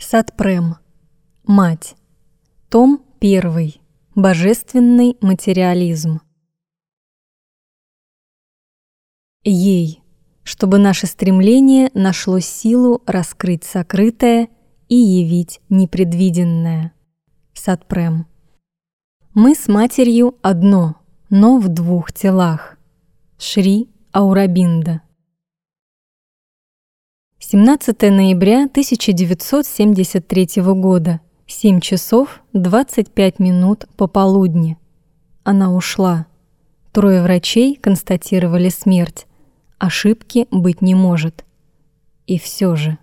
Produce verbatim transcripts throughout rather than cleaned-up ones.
Сатпрем. Мать. Том первый. Божественный материализм. Ей, чтобы наше стремление нашло силу раскрыть сокрытое и явить непредвиденное. Сатпрем. Мы с матерью одно, но в двух телах. Шри Аурабинда. семнадцатое ноября тысяча девятьсот семьдесят третьего года, семь часов двадцать пять минут пополудни. Она ушла. Трое врачей констатировали смерть. Ошибки быть не может. И все же.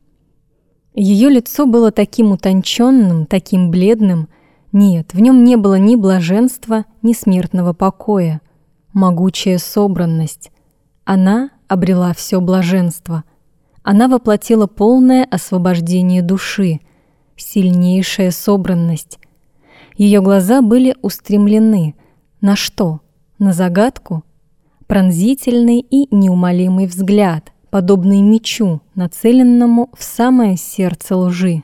Ее лицо было таким утонченным, таким бледным. Нет, в нем не было ни блаженства, ни смертного покоя. Могучая собранность. Она обрела все блаженство. Она воплотила полное освобождение души, сильнейшая собранность. Ее глаза были устремлены на что? На загадку? Пронзительный и неумолимый взгляд, подобный мечу, нацеленному в самое сердце лжи.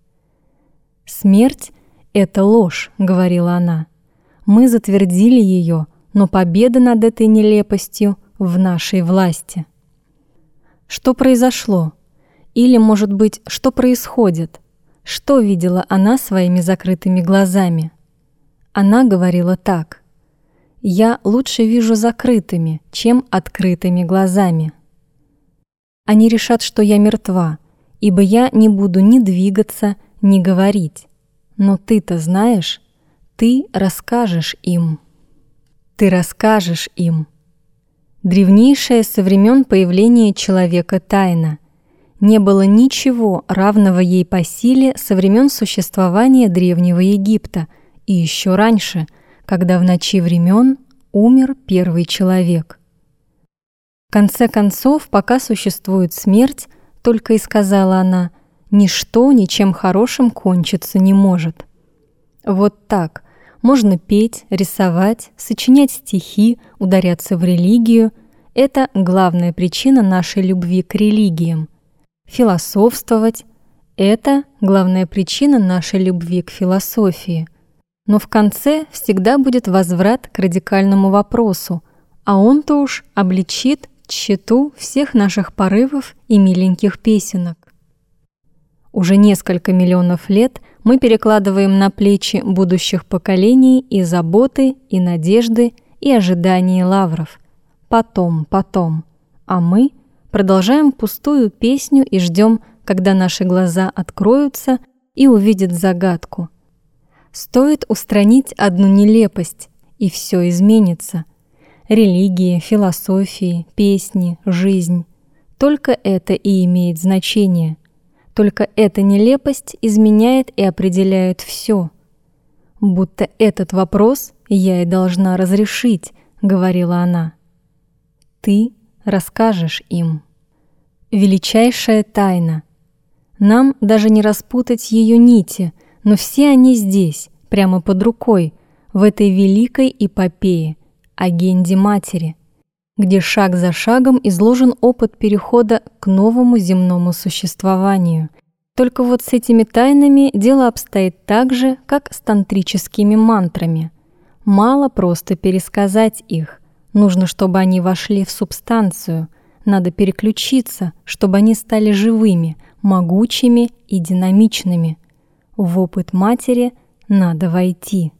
«Смерть — это ложь», — говорила она. «Мы затвердили ее, но победа над этой нелепостью в нашей власти». Что произошло? Или, может быть, что происходит? Что видела она своими закрытыми глазами? Она говорила так: «Я лучше вижу закрытыми, чем открытыми глазами». Они решат, что я мертва, ибо я не буду ни двигаться, ни говорить. Но ты-то знаешь, ты расскажешь им. Ты расскажешь им. Древнейшая со времен появления человека тайна. Не было ничего равного ей по силе со времен существования Древнего Египта и еще раньше, когда в ночи времен умер первый человек. В конце концов, пока существует смерть, только и сказала она, ничто ничем хорошим кончиться не может. Вот так. Можно петь, рисовать, сочинять стихи, ударяться в религию. Это главная причина нашей любви к религиям. Философствовать – это главная причина нашей любви к философии. Но в конце всегда будет возврат к радикальному вопросу, а он-то уж обличит тщету всех наших порывов и миленьких песенок. Уже несколько миллионов лет мы перекладываем на плечи будущих поколений и заботы, и надежды, и ожидания лавров. Потом, потом. А мы продолжаем пустую песню и ждем, когда наши глаза откроются и увидят загадку. Стоит устранить одну нелепость, и все изменится. Религии, философии, песни, жизнь. Только это и имеет значение. Только эта нелепость изменяет и определяет все. «Будто этот вопрос я и должна разрешить», — говорила она. «Ты расскажешь им». Величайшая тайна. Нам даже не распутать ее нити, но все они здесь, прямо под рукой, в этой великой эпопее, агенде Матери, где шаг за шагом изложен опыт перехода к новому земному существованию. Только вот с этими тайнами дело обстоит так же, как с тантрическими мантрами. Мало просто пересказать их, нужно, чтобы они вошли в субстанцию, надо переключиться, чтобы они стали живыми, могучими и динамичными. В опыт Матери надо войти.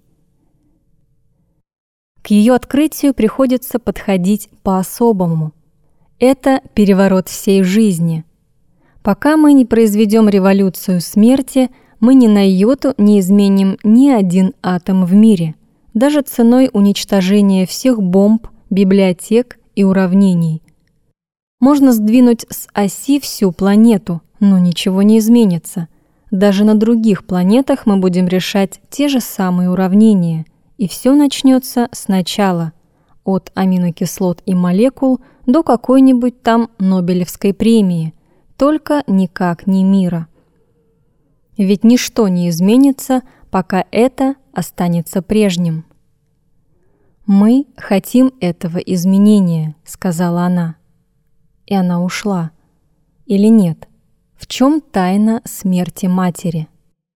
К ее открытию приходится подходить по-особому. Это переворот всей жизни. Пока мы не произведем революцию смерти, мы ни на йоту не изменим ни один атом в мире, даже ценой уничтожения всех бомб, библиотек и уравнений. Можно сдвинуть с оси всю планету, но ничего не изменится. Даже на других планетах мы будем решать те же самые уравнения, и все начнется сначала, от аминокислот и молекул до какой-нибудь там Нобелевской премии, только никак не мира. Ведь ничто не изменится, пока это останется прежним. «Мы хотим этого изменения», — сказала она. И она ушла. Или нет? В чем тайна смерти матери?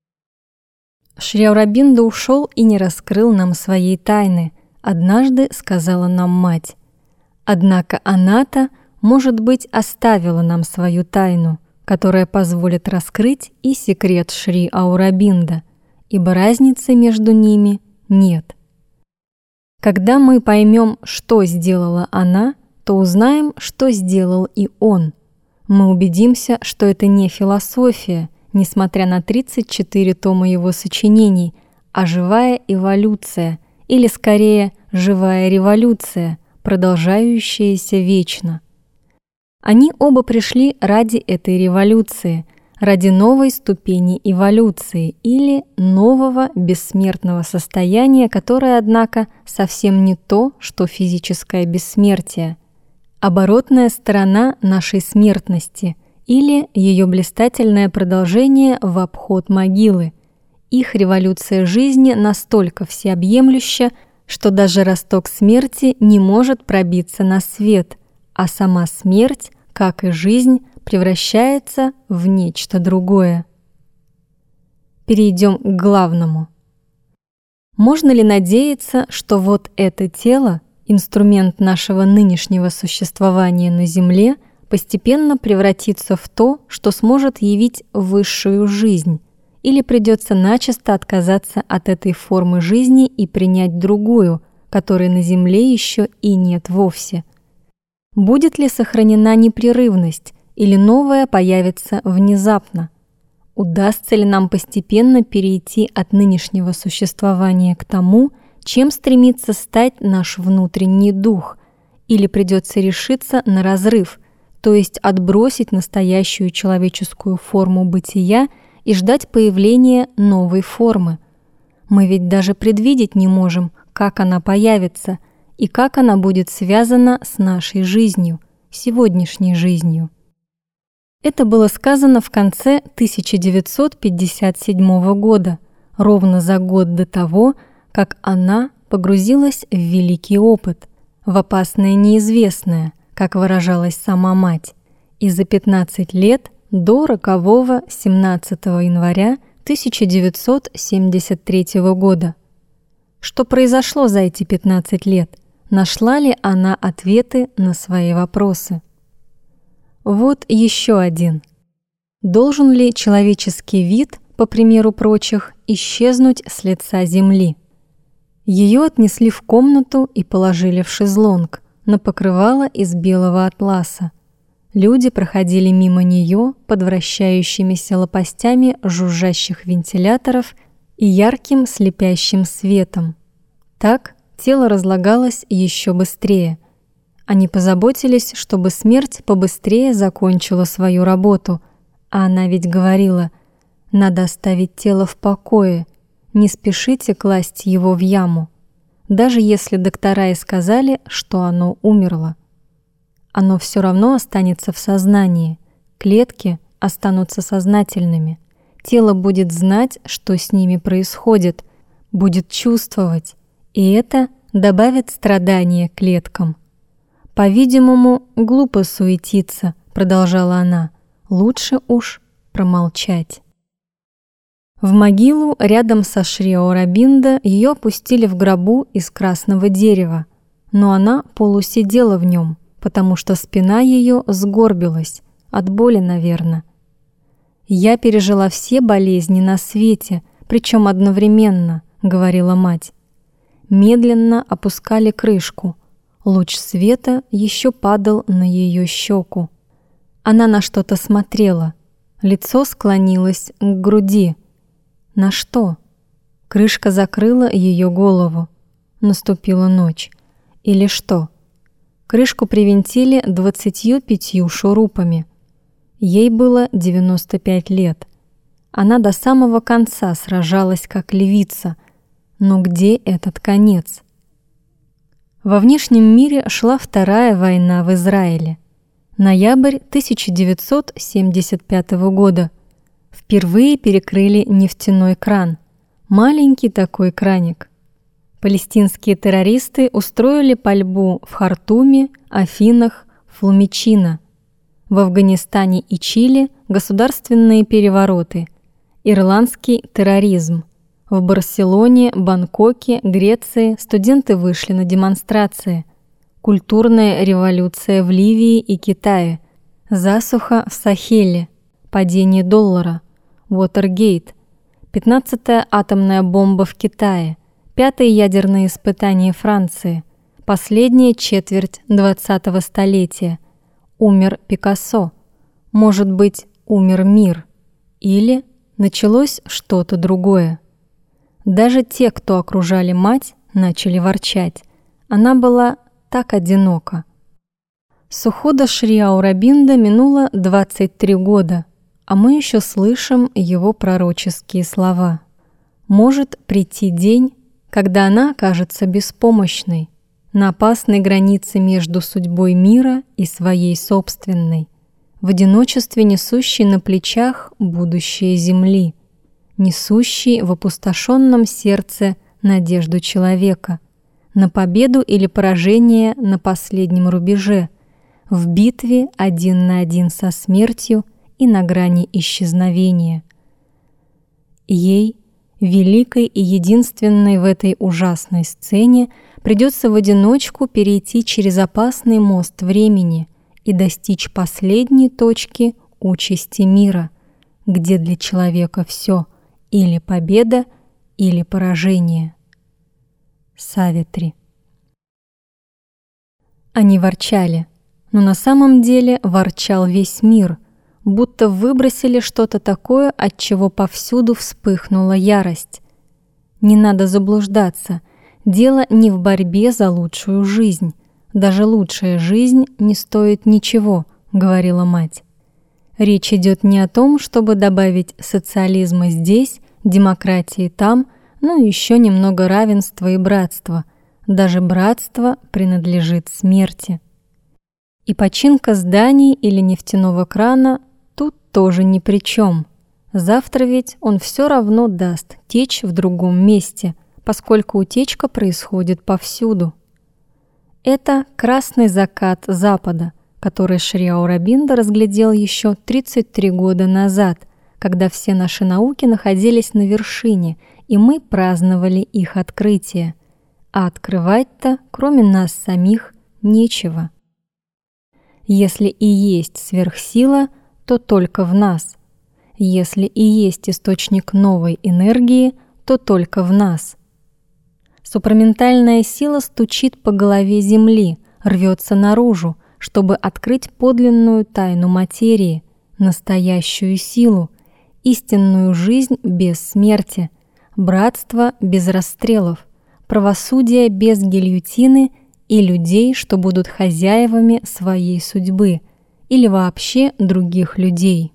Шри Аурабинда ушел и не раскрыл нам своей тайны, однажды сказала нам мать. Однако она-то, может быть, оставила нам свою тайну, которая позволит раскрыть и секрет Шри Аурабинда, ибо разницы между ними нет. Когда мы поймем, что сделала она, то узнаем, что сделал и он. Мы убедимся, что это не философия, несмотря на тридцать четыре тома его сочинений, а живая эволюция, или скорее живая революция, продолжающаяся вечно. Они оба пришли ради этой революции, ради новой ступени эволюции или нового бессмертного состояния, которое, однако, совсем не то, что физическое бессмертие, оборотная сторона нашей смертности или ее блистательное продолжение в обход могилы. Их революция жизни настолько всеобъемлюща, что даже росток смерти не может пробиться на свет, а сама смерть, как и жизнь, превращается в нечто другое. Перейдем к главному. Можно ли надеяться, что вот это тело, инструмент нашего нынешнего существования на Земле, постепенно превратится в то, что сможет явить высшую жизнь, или придется начисто отказаться от этой формы жизни и принять другую, которой на Земле еще и нет вовсе? Будет ли сохранена непрерывность, или новая появится внезапно? Удастся ли нам постепенно перейти от нынешнего существования к тому, чем стремится стать наш внутренний дух, или придется решиться на разрыв, то есть отбросить настоящую человеческую форму бытия и ждать появления новой формы? Мы ведь даже предвидеть не можем, как она появится и как она будет связана с нашей жизнью, сегодняшней жизнью. Это было сказано в конце тысяча девятьсот пятьдесят седьмого года, ровно за год до того, как она погрузилась в великий опыт, в опасное неизвестное, как выражалась сама мать, и за пятнадцать лет до рокового семнадцатого января тысяча девятьсот семьдесят третьего года. Что произошло за эти пятнадцать лет? Нашла ли она ответы на свои вопросы? Вот еще один. Должен ли человеческий вид, по примеру прочих, исчезнуть с лица земли? Ее отнесли в комнату и положили в шезлонг, на покрывало из белого атласа. Люди проходили мимо нее под вращающимися лопастями жужжащих вентиляторов и ярким слепящим светом. Так тело разлагалось еще быстрее. Они позаботились, чтобы смерть побыстрее закончила свою работу, а она ведь говорила: «Надо оставить тело в покое, не спешите класть его в яму», даже если доктора и сказали, что оно умерло. Оно все равно останется в сознании, клетки останутся сознательными, тело будет знать, что с ними происходит, будет чувствовать, и это добавит страдания клеткам. «По-видимому, глупо суетиться», — продолжала она, — «лучше уж промолчать». В могилу рядом со Шри Аурабинда ее опустили в гробу из красного дерева, но она полусидела в нем, потому что спина ее сгорбилась, от боли, наверное. «Я пережила все болезни на свете, причем одновременно», — говорила мать. Медленно опускали крышку. Луч света еще падал на ее щеку. Она на что-то смотрела. Лицо склонилось к груди. На что? Крышка закрыла ее голову. Наступила ночь. Или что? Крышку привинтили двадцатью пятью шурупами. Ей было девяносто пять лет. Она до самого конца сражалась как львица. Но где этот конец? Во внешнем мире шла Вторая война в Израиле. Ноябрь тысяча девятьсот семьдесят пятого года. Впервые перекрыли нефтяной кран. Маленький такой краник. Палестинские террористы устроили пальбу в Хартуме, Афинах, Флумичино. В Афганистане и Чили государственные перевороты, ирландский терроризм. В Барселоне, Бангкоке, Греции студенты вышли на демонстрации. Культурная революция в Ливии и Китае. Засуха в Сахеле. Падение доллара. Уотергейт. пятнадцатая атомная бомба в Китае. Пятые ядерные испытания Франции. Последняя четверть двадцатого столетия. Умер Пикассо. Может быть, умер мир. Или началось что-то другое. Даже те, кто окружали мать, начали ворчать. Она была так одинока. С ухода Шри Аурабинда минуло двадцать три года, а мы еще слышим его пророческие слова. Может прийти день, когда она окажется беспомощной, на опасной границе между судьбой мира и своей собственной, в одиночестве несущей на плечах будущее Земли, несущий в опустошенном сердце надежду человека на победу или поражение на последнем рубеже, в битве один на один со смертью и на грани исчезновения. Ей, великой и единственной в этой ужасной сцене, придется в одиночку перейти через опасный мост времени и достичь последней точки участи мира, где для человека все или победа, или поражение. Савитри. Они ворчали, но на самом деле ворчал весь мир, будто выбросили что-то такое, от чего повсюду вспыхнула ярость. Не надо заблуждаться, дело не в борьбе за лучшую жизнь. Даже лучшая жизнь не стоит ничего, говорила мать. Речь идет не о том, чтобы добавить социализма здесь, демократии там, ну и еще немного равенства и братства. Даже братство принадлежит смерти. И починка зданий или нефтяного крана тут тоже ни при чем. Завтра ведь он все равно даст течь в другом месте, поскольку утечка происходит повсюду. Это красный закат Запада, который Шри Аурабинда разглядел еще тридцать три года назад, когда все наши науки находились на вершине, и мы праздновали их открытие. А открывать-то, кроме нас самих, нечего. Если и есть сверхсила, то только в нас. Если и есть источник новой энергии, то только в нас. Супраментальная сила стучит по голове Земли, рвется наружу, чтобы открыть подлинную тайну материи, настоящую силу, истинную жизнь без смерти, братство без расстрелов, правосудие без гильотины и людей, что будут хозяевами своей судьбы, или вообще других людей.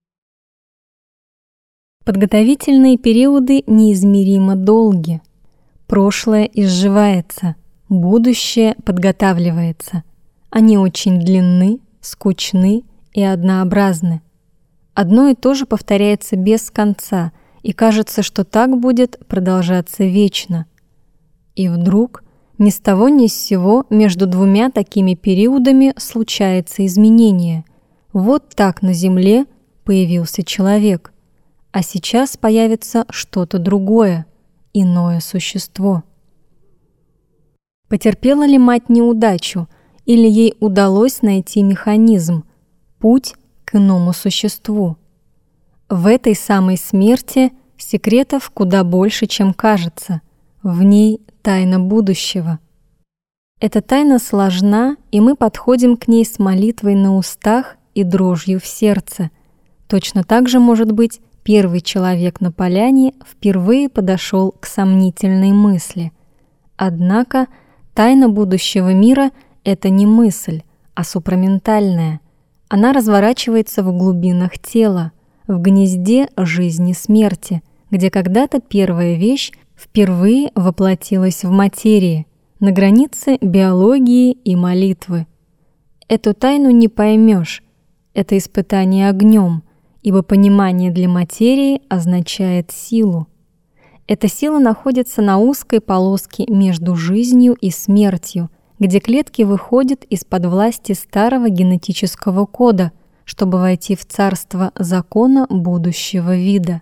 Подготовительные периоды неизмеримо долги. Прошлое изживается, будущее подготавливается. Они очень длинны, скучны и однообразны. Одно и то же повторяется без конца, и кажется, что так будет продолжаться вечно. И вдруг, ни с того ни с сего, между двумя такими периодами случается изменение. Вот так на Земле появился человек, а сейчас появится что-то другое, иное существо. Потерпела ли мать неудачу, или ей удалось найти механизм, путь к иному существу? В этой самой смерти секретов куда больше, чем кажется. В ней тайна будущего. Эта тайна сложна, и мы подходим к ней с молитвой на устах и дрожью в сердце. Точно так же, может быть, первый человек на поляне впервые подошел к сомнительной мысли. Однако тайна будущего мира — это не мысль, а супраментальная. Она разворачивается в глубинах тела, в гнезде жизни-смерти, где когда-то первая вещь впервые воплотилась в материи, на границе биологии и молитвы. Эту тайну не поймешь, это испытание огнем, ибо понимание для материи означает силу. Эта сила находится на узкой полоске между жизнью и смертью, где клетки выходят из-под власти старого генетического кода, чтобы войти в царство закона будущего вида.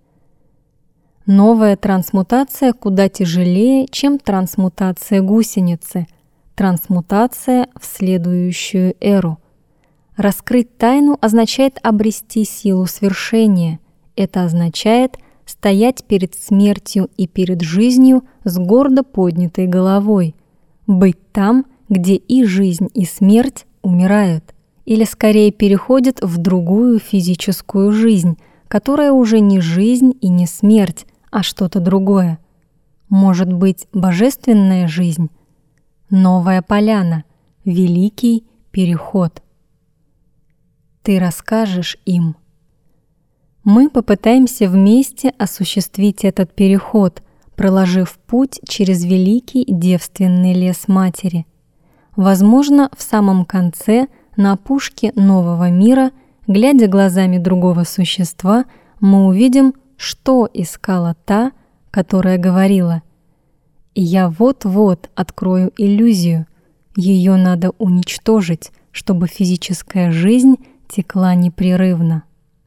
Новая трансмутация куда тяжелее, чем трансмутация гусеницы, трансмутация в следующую эру. Раскрыть тайну означает обрести силу свершения. Это означает стоять перед смертью и перед жизнью с гордо поднятой головой, быть там, где и жизнь, и смерть умирают, или скорее переходят в другую физическую жизнь, которая уже не жизнь и не смерть, а что-то другое. Может быть, божественная жизнь, новая поляна, великий переход. Ты расскажешь им. Мы попытаемся вместе осуществить этот переход, проложив путь через великий девственный лес Матери. Возможно, в самом конце, на опушке нового мира, глядя глазами другого существа, мы увидим, что искала та, которая говорила: «Я вот-вот открою иллюзию, ее надо уничтожить, чтобы физическая жизнь текла непрерывно».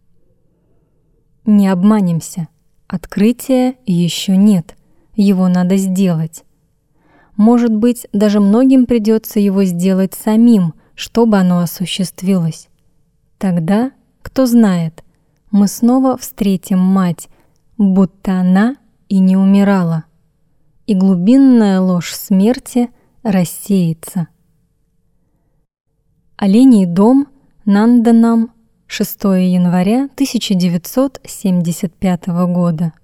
Не обманемся, открытия еще нет, его надо сделать. Может быть, даже многим придется его сделать самим, чтобы оно осуществилось. Тогда, кто знает, мы снова встретим Мать, будто она и не умирала, и глубинная ложь смерти рассеется. Оленей дом, Нанданам, шестое января тысяча девятьсот семьдесят пятого года.